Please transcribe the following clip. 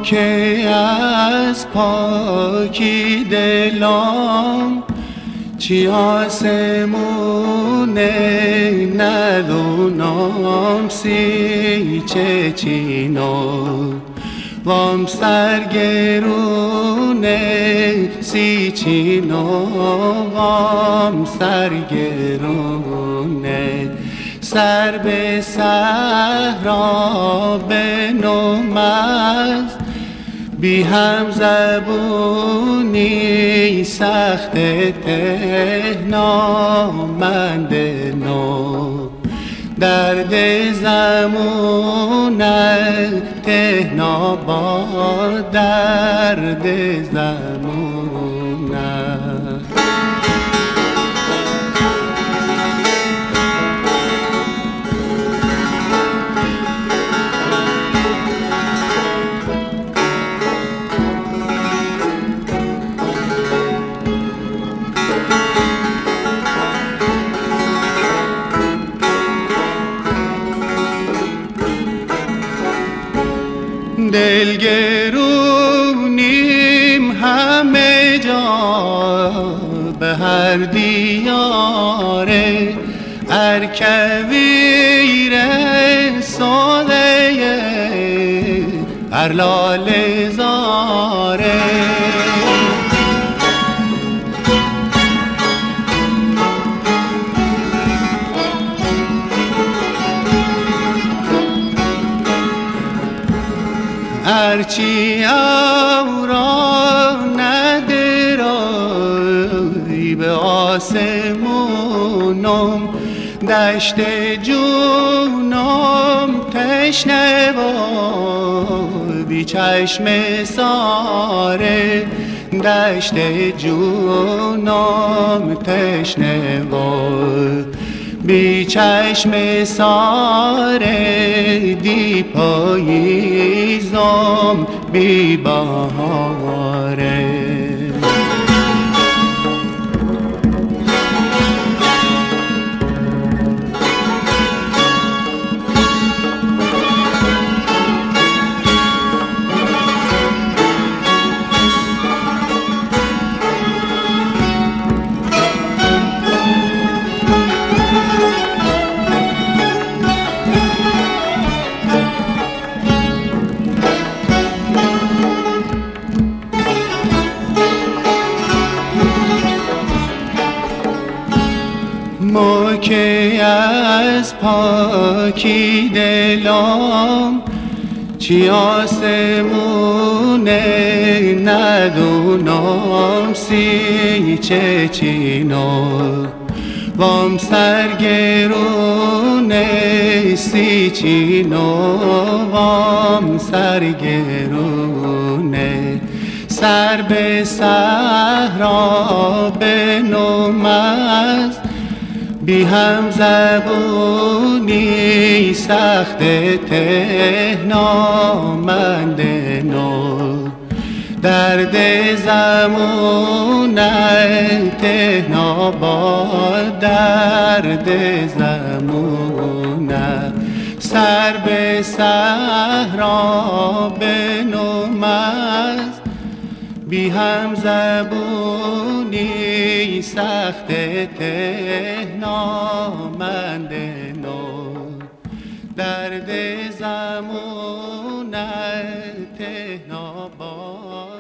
که از پاکی دلم چی آسمونه ندونم سی چه چینو وام سرگرونه سی چینو وام سرگرونه سر به صحرا بنم است بی هم زبونی سخت تهنامند نو درد زمونت تهنا با درد زمونت دلگرونیم همه جا به هر دیاره ارکویر ساله هر لاله زاره هرچی اورا ندرایی به آسمونم دشت جونم تشنه و بی چشم ساره دشت جونم تشنه و بی چشم ساره دی پاییزم بی بهاره ما که از پاکی دلم چی آسمونه ندونم سی چه چینو وام سرگرونه سی چینو وام سرگرونه سر به صحرا بنم است بی هم زبونی سخت تهنامند نو درد زمونت تهنا با درد زمونت سر به صحرا بنم است بی هم زبونی سخت تهنامند نو درد زمونت تهنا با